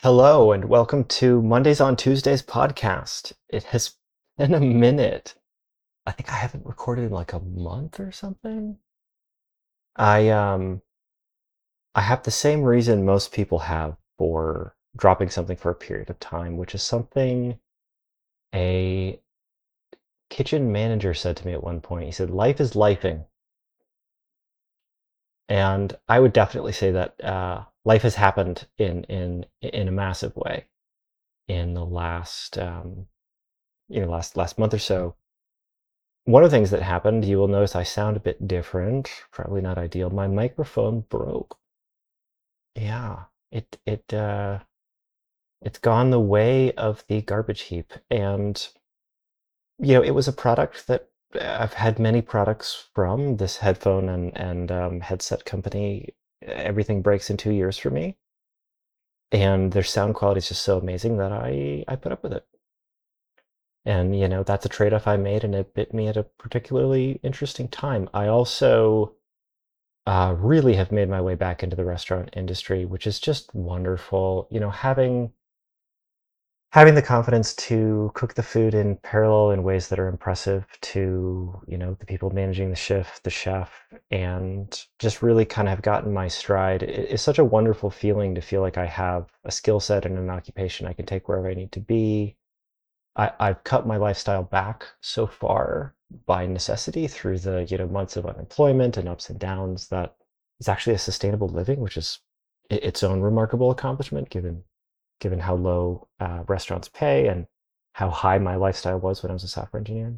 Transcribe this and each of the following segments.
Hello and welcome to Mondays on Tuesdays podcast. It has been a minute. I think I haven't recorded in like a month or something. I um I have the same reason most people have for dropping something for a period of time, which is something a kitchen manager said to me at one point. He said, "Life is lifing." And I would definitely say that life has happened in a massive way in the last month or so. One of the things that happened, you will notice I sound a bit different, probably not ideal. My microphone broke. Yeah, it's gone the way of the garbage heap. And it was a product that I've had many products from this headphone and headset company. Everything breaks in 2 years for me, and their sound quality is just so amazing that I put up with it. And that's a trade-off I made, and it bit me at a particularly interesting time. I also really have made my way back into the restaurant industry, which is just wonderful. Having the confidence to cook the food in parallel in ways that are impressive to, the people managing the shift, the chef, and just really kind of have gotten my stride. It's such a wonderful feeling to feel like I have a skill set and an occupation I can take wherever I need to be. I've cut my lifestyle back so far by necessity through the months of unemployment and ups and downs that it's actually a sustainable living, which is its own remarkable accomplishment given how low restaurants pay and how high my lifestyle was when I was a software engineer.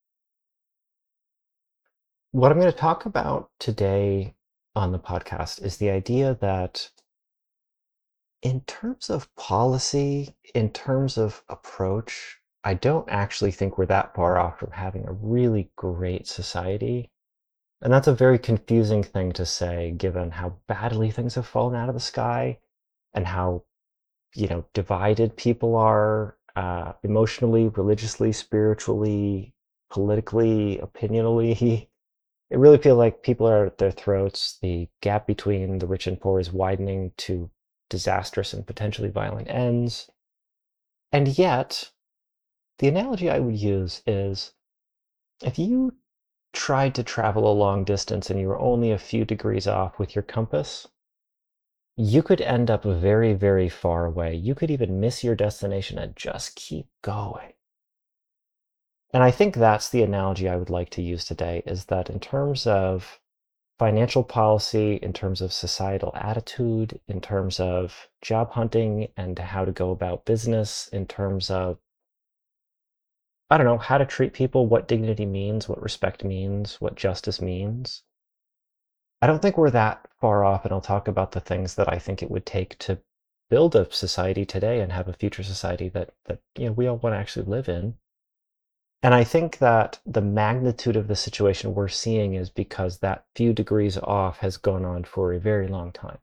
What I'm going to talk about today on the podcast is the idea that in terms of policy, in terms of approach, I don't actually think we're that far off from having a really great society. And that's a very confusing thing to say, given how badly things have fallen out of the sky and how, divided people are emotionally, religiously, spiritually, politically, opinionally. It really feels like people are at their throats. The gap between the rich and poor is widening to disastrous and potentially violent ends. And yet, the analogy I would use is if you tried to travel a long distance and you were only a few degrees off with your compass, you could end up very, very far away. You could even miss your destination and just keep going. And I think that's the analogy I would like to use today, is that in terms of financial policy, in terms of societal attitude, in terms of job hunting and how to go about business, in terms of, I don't know, how to treat people, what dignity means, what respect means, what justice means. I don't think we're that far off, and I'll talk about the things that I think it would take to build a society today and have a future society that we all want to actually live in. And I think that the magnitude of the situation we're seeing is because that few degrees off has gone on for a very long time.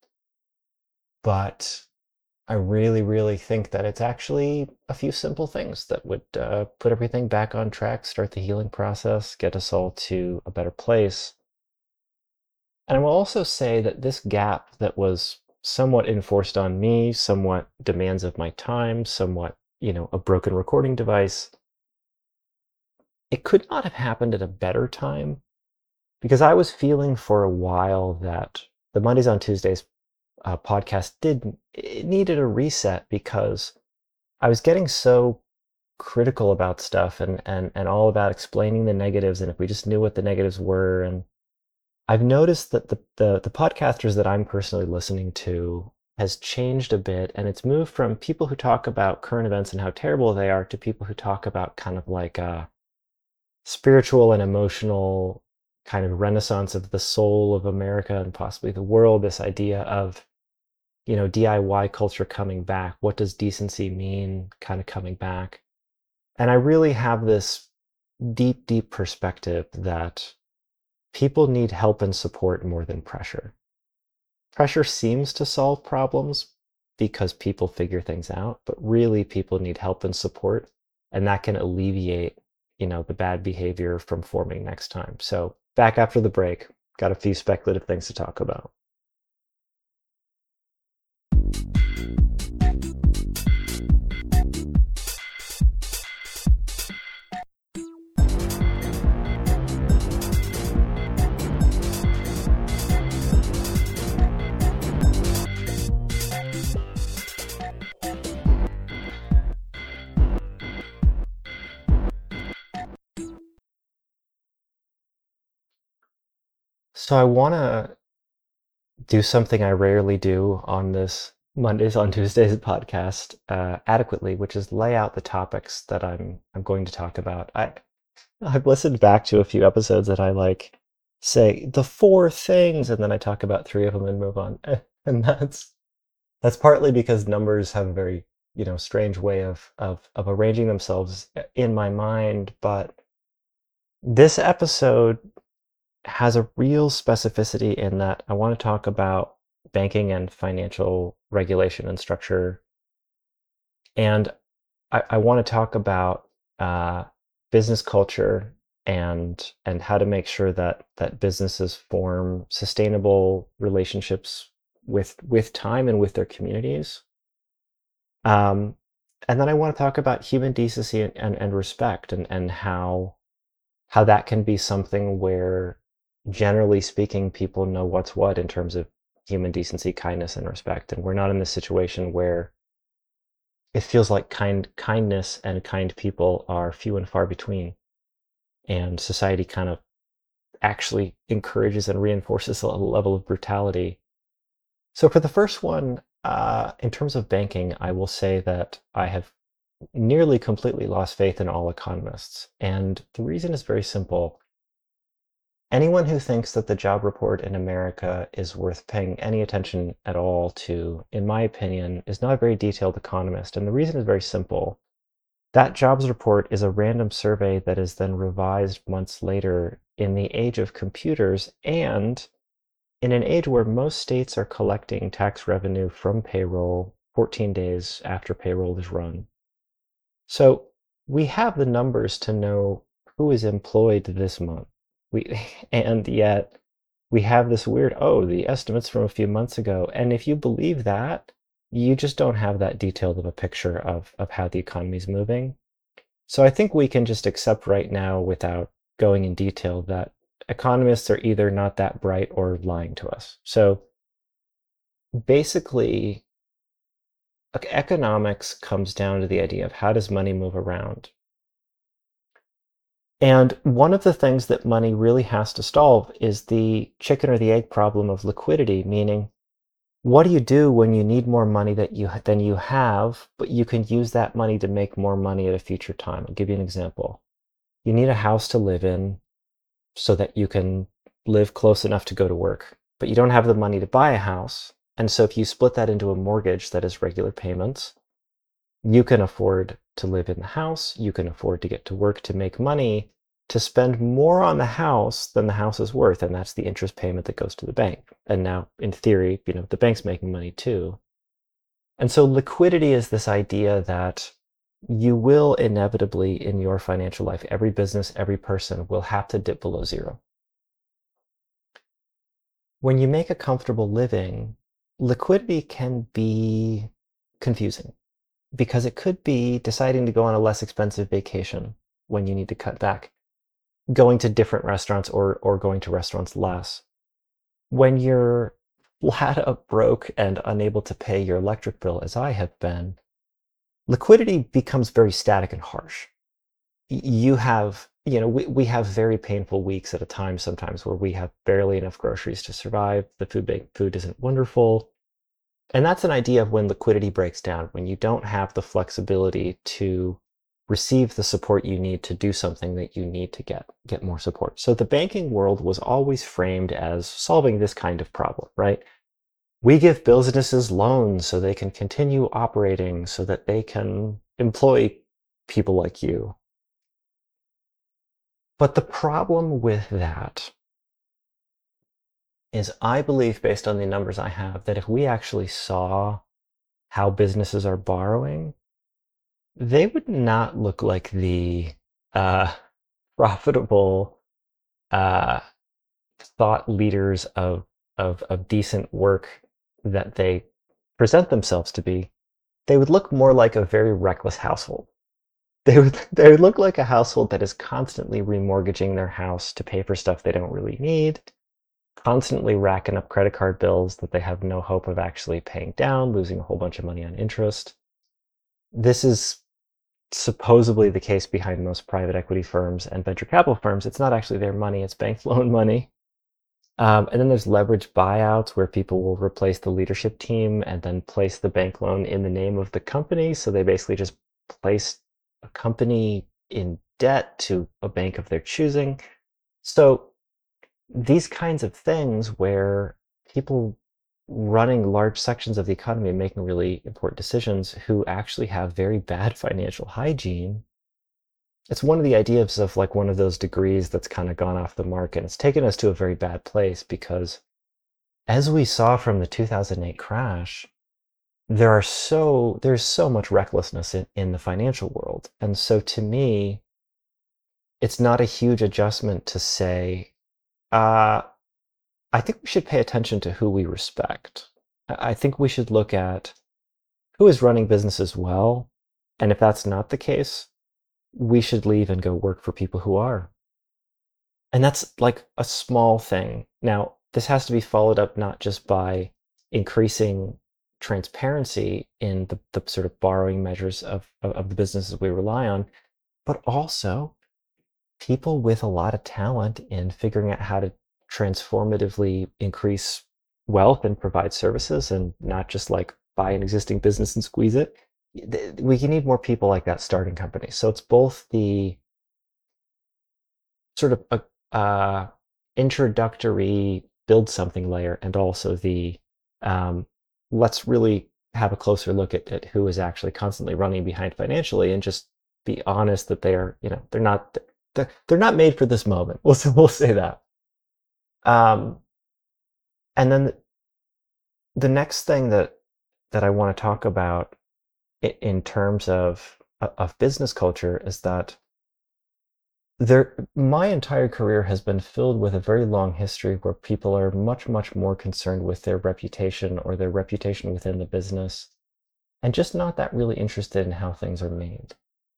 But I really, really think that it's actually a few simple things that would put everything back on track, start the healing process, get us all to a better place. And I will also say that this gap that was somewhat enforced on me, somewhat demands of my time, somewhat, a broken recording device, it could not have happened at a better time, because I was feeling for a while that the Mondays on Tuesdays podcast it needed a reset, because I was getting so critical about stuff and all about explaining the negatives, and if we just knew what the negatives were. And I've noticed that the podcasters that I'm personally listening to has changed a bit, and it's moved from people who talk about current events and how terrible they are to people who talk about kind of like a spiritual and emotional kind of renaissance of the soul of America and possibly the world, this idea of DIY culture coming back. What does decency mean kind of coming back? And I really have this deep, deep perspective that people need help and support more than pressure. Pressure seems to solve problems because people figure things out, but really people need help and support, and that can alleviate, the bad behavior from forming next time. So back after the break, got a few speculative things to talk about. So I want to do something I rarely do on this Mondays on Tuesdays podcast adequately, which is lay out the topics that I'm going to talk about. I've listened back to a few episodes that I like say the four things, and then I talk about three of them and move on. And that's partly because numbers have a very, strange way of arranging themselves in my mind. But this episode has a real specificity in that I want to talk about banking and financial regulation and structure. And I want to talk about uh, business culture and how to make sure that businesses form sustainable relationships with time and with their communities. Um, and then I want to talk about human decency and respect and how that can be something where, generally speaking, people know what's what in terms of human decency, kindness, and respect. And we're not in this situation where it feels like kindness and kind people are few and far between, and society kind of actually encourages and reinforces a level of brutality. So for the first one, in terms of banking, I will say that I have nearly completely lost faith in all economists. And the reason is very simple. Anyone who thinks that the job report in America is worth paying any attention at all to, in my opinion, is not a very detailed economist. And the reason is very simple. That jobs report is a random survey that is then revised months later in the age of computers and in an age where most states are collecting tax revenue from payroll 14 days after payroll is run. So we have the numbers to know who is employed this month. We and yet we have this weird, oh, the estimates from a few months ago. And if you believe that, you just don't have that detailed of a picture of how the economy is moving. So I think we can just accept right now, without going in detail, that economists are either not that bright or lying to us. So basically, economics comes down to the idea of how does money move around. And one of the things that money really has to solve is the chicken or the egg problem of liquidity, meaning what do you do when you need more money than you have, but you can use that money to make more money at a future time? I'll give you an example. You need a house to live in so that you can live close enough to go to work, but you don't have the money to buy a house. And so if you split that into a mortgage that is regular payments, you can afford to live in the house, you can afford to get to work to make money, to spend more on the house than the house is worth, and that's the interest payment that goes to the bank. And now, in theory, the bank's making money too. And so liquidity is this idea that you will inevitably, in your financial life, every business, every person will have to dip below zero. When you make a comfortable living, liquidity can be confusing because it could be deciding to go on a less expensive vacation when you need to cut back, going to different restaurants or going to restaurants less. When you're flat up broke and unable to pay your electric bill, as I have been, liquidity becomes very static and harsh. We have very painful weeks at a time sometimes where we have barely enough groceries to survive. The food isn't wonderful. And that's an idea of when liquidity breaks down, when you don't have the flexibility to receive the support you need to do something that you need to get more support. So the banking world was always framed as solving this kind of problem, right? We give businesses loans so they can continue operating, so that they can employ people like you. But the problem with that is, I believe, based on the numbers I have, that if we actually saw how businesses are borrowing, they would not look like the uh, profitable uh, thought leaders of decent work that they present themselves to be. They would look more like a very reckless household. They would look like a household that is constantly remortgaging their house to pay for stuff they don't really need, constantly racking up credit card bills that they have no hope of actually paying down, losing a whole bunch of money on interest. This is supposedly the case behind most private equity firms and venture capital firms. It's not actually their money, it's bank loan money. And then there's leverage buyouts where people will replace the leadership team and then place the bank loan in the name of the company. So they basically just place a company in debt to a bank of their choosing. So these kinds of things where people running large sections of the economy and making really important decisions who actually have very bad financial hygiene, it's one of the ideas of like one of those degrees that's kind of gone off the mark, and it's taken us to a very bad place because as we saw from the 2008 crash, there's so much recklessness in the financial world. And so to me, it's not a huge adjustment to say, uh, I think we should pay attention to who we respect. I think we should look at who is running businesses well. And if that's not the case, we should leave and go work for people who are. And that's like a small thing. Now, this has to be followed up not just by increasing transparency in the sort of borrowing measures of the businesses we rely on, but also people with a lot of talent in figuring out how to transformatively increase wealth and provide services and not just like buy an existing business and squeeze it. We can need more people like that starting companies. So it's both the sort of a introductory build something layer and also the um, let's really have a closer look at who is actually constantly running behind financially and just be honest that they are, you know, they're not made for this moment. We'll say that. Um, and then the next thing that I want to talk about in terms of business culture is that my entire career has been filled with a very long history where people are much more concerned with their reputation or their reputation within the business and just not that really interested in how things are made.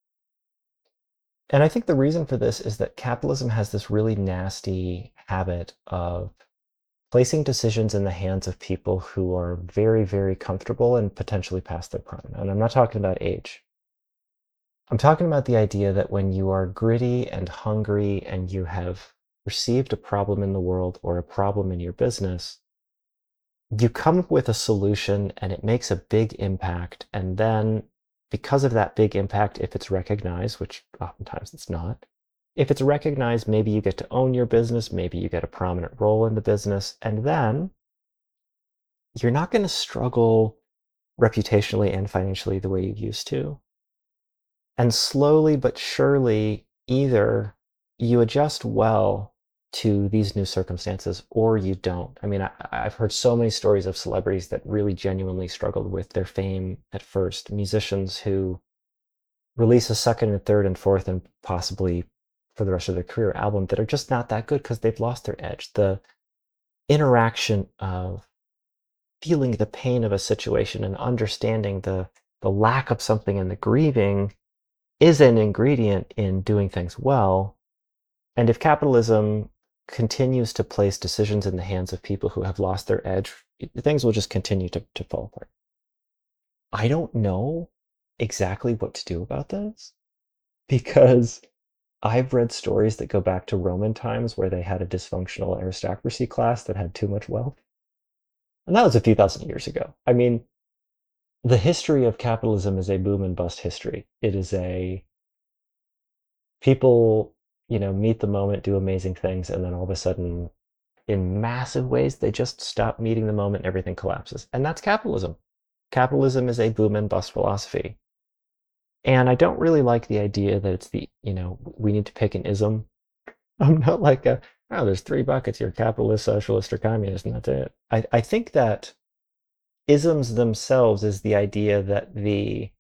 And I think the reason for this is that capitalism has this really nasty habit of placing decisions in the hands of people who are very comfortable and potentially past their prime. And I'm not talking about age. I'm talking about the idea that when you are gritty and hungry and you have perceived a problem in the world or a problem in your business, you come up with a solution and it makes a big impact. And then, because of that big impact, if it's recognized, which oftentimes it's not, if it's recognized, maybe you get to own your business, maybe you get a prominent role in the business, and then you're not going to struggle reputationally and financially the way you used to. And slowly but surely, either you adjust well to these new circumstances or you don't. I mean, I've heard so many stories of celebrities that really genuinely struggled with their fame at first. Musicians who release a second and third and fourth and possibly for the rest of their career album that are just not that good because they've lost their edge. The interaction of feeling the pain of a situation and understanding the lack of something and the grieving is an ingredient in doing things well. And if capitalism continues to place decisions in the hands of people who have lost their edge, things will just continue to fall apart. I don't know exactly what to do about this because I've read stories that go back to Roman times where they had a dysfunctional aristocracy class that had too much wealth. And that was a few thousand years ago. I mean, the history of capitalism is a boom and bust history. It is a people, you know, meet the moment, do amazing things, and then all of a sudden, in massive ways, they just stop meeting the moment, and everything collapses. And that's capitalism. Capitalism is a boom and bust philosophy. And I don't really like the idea that it's the, you know, we need to pick an ism. I'm not like oh, there's three buckets, you're capitalist, socialist, or communist, and that's it. I think that isms themselves is the idea that the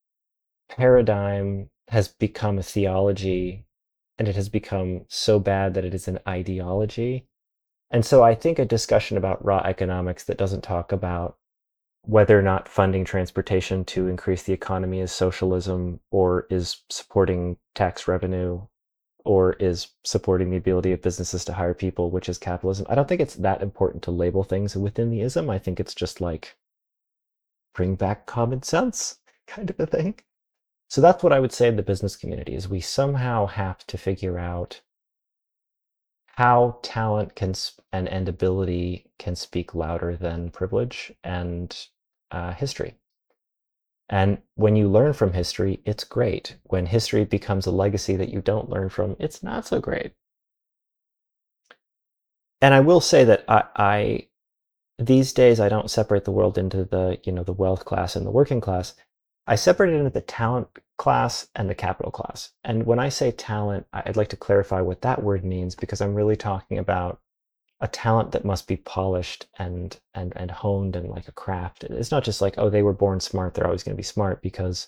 paradigm has become a theology and it has become so bad that it is an ideology. And so I think a discussion about raw economics that doesn't talk about whether or not funding transportation to increase the economy is socialism or is supporting tax revenue or is supporting the ability of businesses to hire people, which is capitalism. I don't think it's that important to label things within the ism. I think it's just like bring back common sense kind of a thing. So that's what I would say in the business community is we somehow have to figure out how talent and ability can speak louder than privilege and history. And when you learn from history, it's great. When history becomes a legacy that you don't learn from, it's not so great. And I will say that I these days I don't separate the world into the wealth class and the working class. I separate it into the talent class and the capital class. And when I say talent, I'd like to clarify what that word means, because I'm really talking about a talent that must be polished and honed and like a craft. It's not just like, oh, they were born smart, they're always going to be smart, because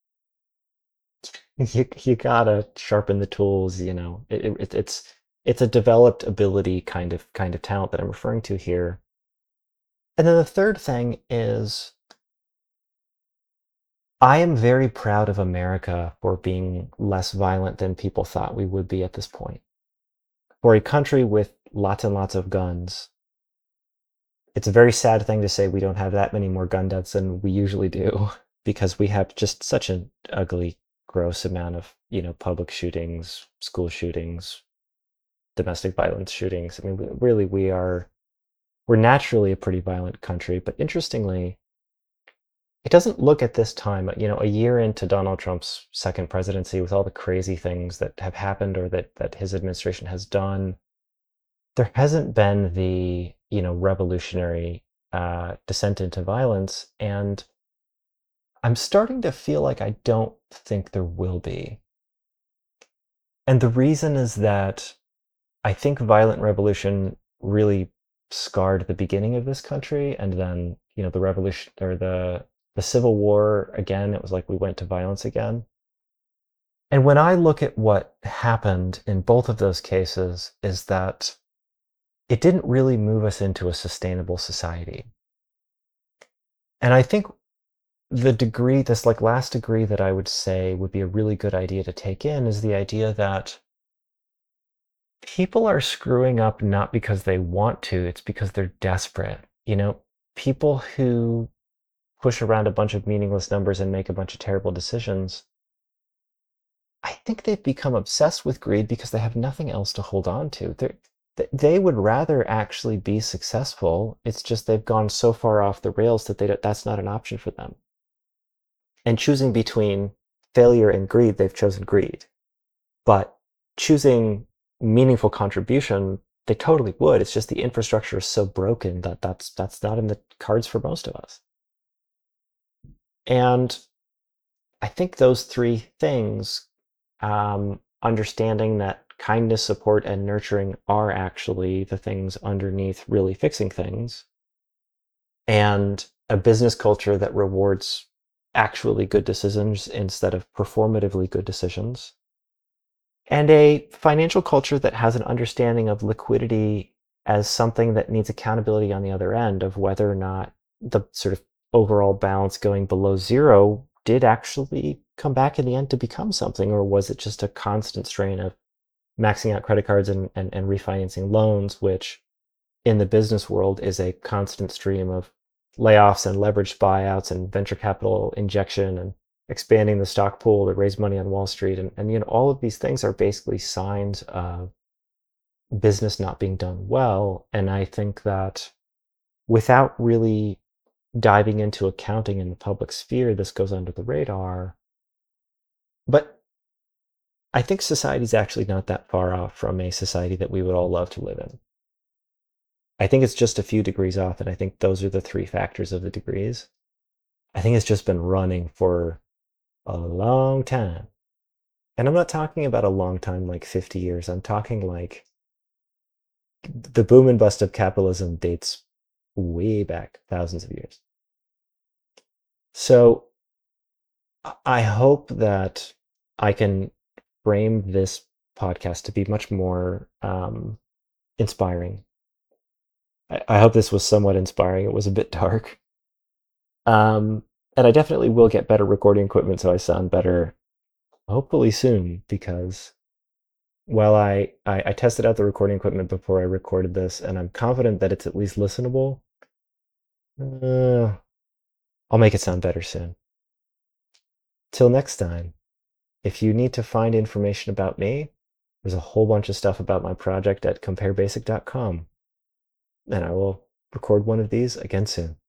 you gotta sharpen the tools. It's a developed ability kind of talent that I'm referring to here. And then the third thing is, I am very proud of America for being less violent than people thought we would be at this point. For a country with lots and lots of guns, it's a very sad thing to say we don't have that many more gun deaths than we usually do, because we have just such an ugly, gross amount of, public shootings, school shootings, domestic violence shootings. I mean, really, we're naturally a pretty violent country, but interestingly, it doesn't look at this time, a year into Donald Trump's second presidency, with all the crazy things that have happened or that his administration has done, there hasn't been the, revolutionary descent into violence. And I'm starting to feel like I don't think there will be. And the reason is that I think violent revolution really scarred the beginning of this country, and then, the revolution, or the Civil War, again, it was like we went to violence again. And when I look at what happened in both of those cases, is that it didn't really move us into a sustainable society. And I think this like last degree that I would say would be a really good idea to take in, is the idea that people are screwing up not because they want to, it's because they're desperate. People who push around a bunch of meaningless numbers and make a bunch of terrible decisions, I think they've become obsessed with greed because they have nothing else to hold on to. They would rather actually be successful. It's just they've gone so far off the rails that that's not an option for them. And choosing between failure and greed, they've chosen greed. But choosing meaningful contribution, they totally would. It's just the infrastructure is so broken that that's not in the cards for most of us. And I think those three things, understanding that kindness, support, and nurturing are actually the things underneath really fixing things, and a business culture that rewards actually good decisions instead of performatively good decisions, and a financial culture that has an understanding of liquidity as something that needs accountability on the other end, of whether or not the sort of overall balance going below zero did actually come back in the end to become something, or was it just a constant strain of maxing out credit cards and refinancing loans, which in the business world is a constant stream of layoffs and leveraged buyouts and venture capital injection and expanding the stock pool to raise money on Wall Street. And all of these things are basically signs of business not being done well. And I think that without really diving into accounting in the public sphere, this goes under the radar. But I think society's actually not that far off from a society that we would all love to live in. I think it's just a few degrees off, and I think those are the three factors of the degrees. I think it's just been running for a long time. And I'm not talking about a long time like 50 years. I'm talking like the boom and bust of capitalism dates way back thousands of years. So I hope that I can frame this podcast to be much more inspiring. I hope this was somewhat inspiring. It was a bit dark. Um, and I definitely will get better recording equipment so I sound better, hopefully soon, because while I tested out the recording equipment before I recorded this, and I'm confident that it's at least listenable, uh, I'll make it sound better soon. Till next time, if you need to find information about me, There's a whole bunch of stuff about my project at comparebasic.com, and I will record one of these again soon.